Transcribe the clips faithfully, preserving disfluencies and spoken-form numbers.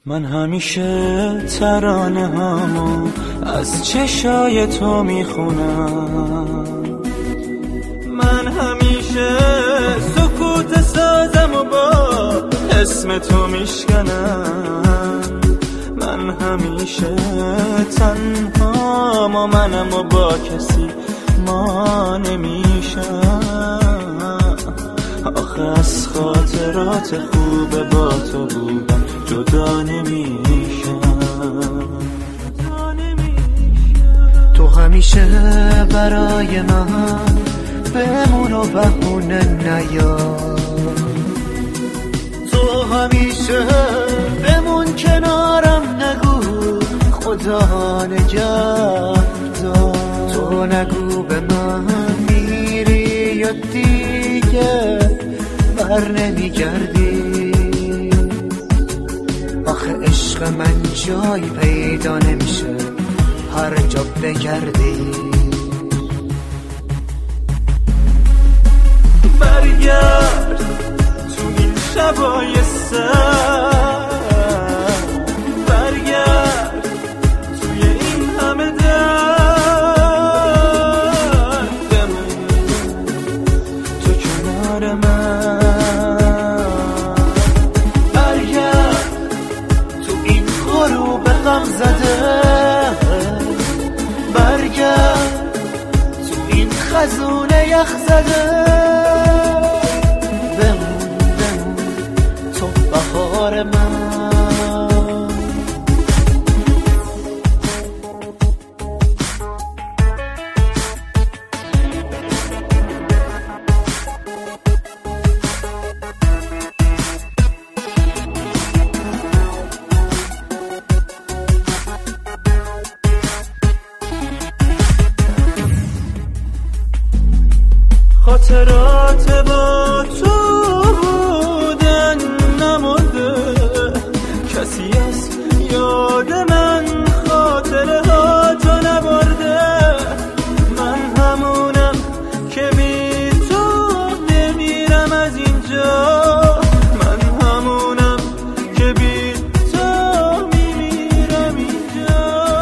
من همیشه ترانه هامو از چشای تو میخونم، من همیشه سکوت سازم و با اسم تو میشکنم، من همیشه تنهام و منم و با کسی ما نمیشم. آخه از خاطرات خوب با تو بودم جدا نمیشم. تو همیشه برای من بمون و بهونه نیار، تو همیشه بمون کنارم، نگو خدا نگهدار. تو نگو به من میری یا دیگه بر نمیگردی، آخه عشق من جایی پیدا نمیشه هر جا بگردی. برگرد تو این شبای سر، برگرد توی این همه درد، بمون تو کنار من، برگرد تو این غروب غم زده، برگرد تو این خزون یخ زده، بمون بمون تو بهار من. خاطرات با تو بودن نمرده، کسی از یاد من خاطره ها تو نبرده، من همونم که بی تو نمیرم از اینجا، من همونم که بی تو میمیرم اینجا.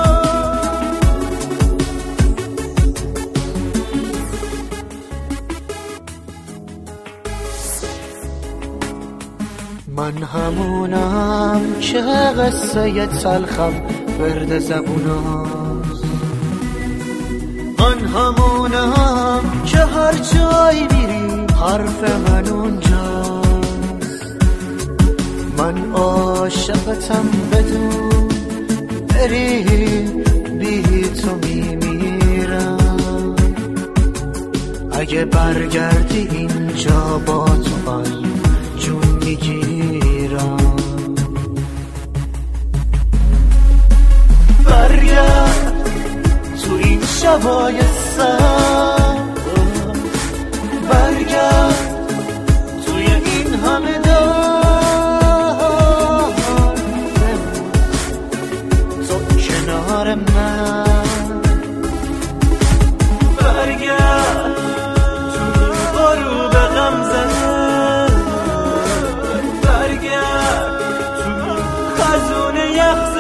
من همونم که قصه تلخم ورد زبوناست، من همونم که هر جایی میری حرف من اونجاست، من عاشقتم بدون بری بی تو میمیرم، اگه برگردی اینجا با تو من جون میگیرم. برگرد تو این شبای سرد، برگرد توی این همه دار، تو کنار من، برگرد تو غروب غم زده، برگرد تو خزون یخ